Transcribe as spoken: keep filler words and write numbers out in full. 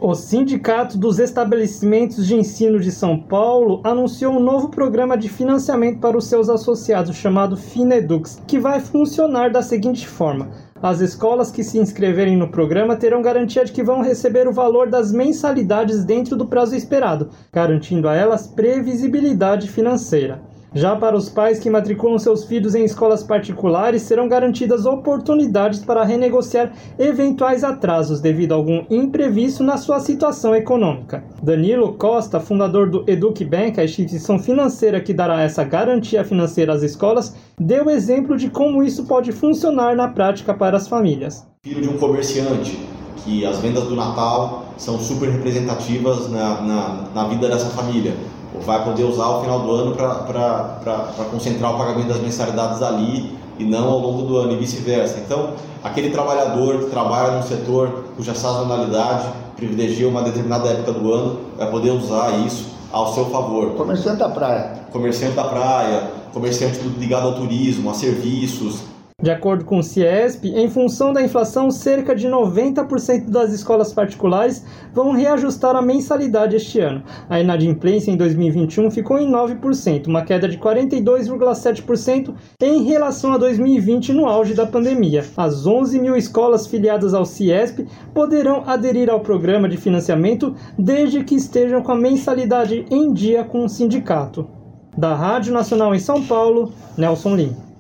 O Sindicato dos Estabelecimentos de Ensino de São Paulo anunciou um novo programa de financiamento para os seus associados, chamado Finedux, que vai funcionar da seguinte forma: as escolas que se inscreverem no programa terão garantia de que vão receber o valor das mensalidades dentro do prazo esperado, garantindo a elas previsibilidade financeira. Já para os pais que matriculam seus filhos em escolas particulares, serão garantidas oportunidades para renegociar eventuais atrasos devido a algum imprevisto na sua situação econômica. Danilo Costa, fundador do EducBank, a instituição financeira que dará essa garantia financeira às escolas, deu exemplo de como isso pode funcionar na prática para as famílias. Filho de um comerciante, que as vendas do Natal são super representativas na, na, na vida dessa família. Vai poder usar o final do ano para concentrar o pagamento das mensalidades ali e não ao longo do ano e vice-versa. Então, aquele trabalhador que trabalha num setor cuja sazonalidade privilegia uma determinada época do ano vai poder usar isso ao seu favor. Comerciante da praia. Comerciante da praia, comerciante ligado ao turismo, a serviços. De acordo com o Ciesp, em função da inflação, cerca de noventa por cento das escolas particulares vão reajustar a mensalidade este ano. A inadimplência em dois mil e vinte e um ficou em nove por cento, uma queda de quarenta e dois vírgula sete por cento em relação a dois mil e vinte no auge da pandemia. As onze mil escolas filiadas ao Ciesp poderão aderir ao programa de financiamento desde que estejam com a mensalidade em dia com o sindicato. Da Rádio Nacional em São Paulo, Nelson Lim.